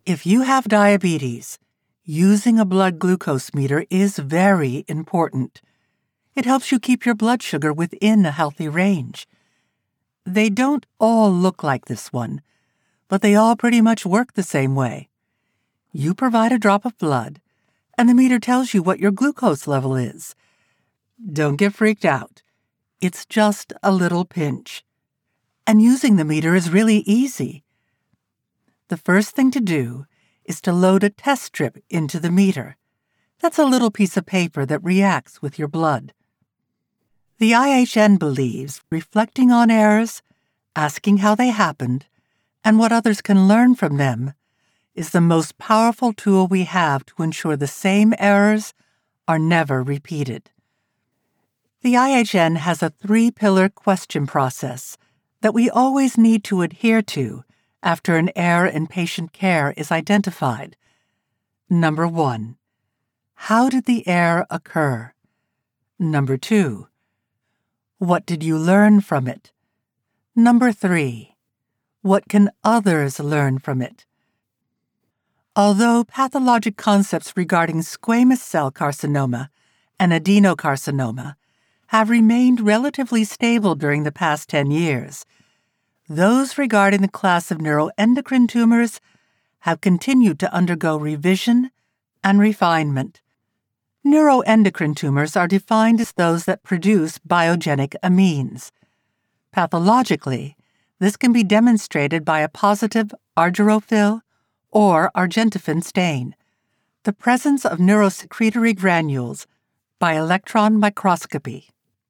If you have diabetes, using a blood glucose meter is very important. It helps you keep your blood sugar within a healthy range. They don't all look like this one, but they all pretty much work the same way. You provide a drop of blood, and the meter tells you what your glucose level is. Don't get freaked out. It's just a little pinch. And using the meter is really easy. The first thing to do is to load a test strip into the meter. That's a little piece of paper that reacts with your blood. The IHN believes reflecting on errors, asking how they happened, and what others can learn from them is the most powerful tool we have to ensure the same errors are never repeated. The IHN has a 3-pillar question process that we always need to adhere to after an error in patient care is identified. Number 1, how did the error occur? Number 2, what did you learn from it? Number 3, what can others learn from it? Although pathologic concepts regarding squamous cell carcinoma and adenocarcinoma have remained relatively stable during the past 10 years, those regarding the class of neuroendocrine tumors have continued to undergo revision and refinement. Neuroendocrine tumors are defined as those that produce biogenic amines. Pathologically, this can be demonstrated by a positive argyrophil or argentophane stain, the presence of neurosecretory granules by electron microscopy.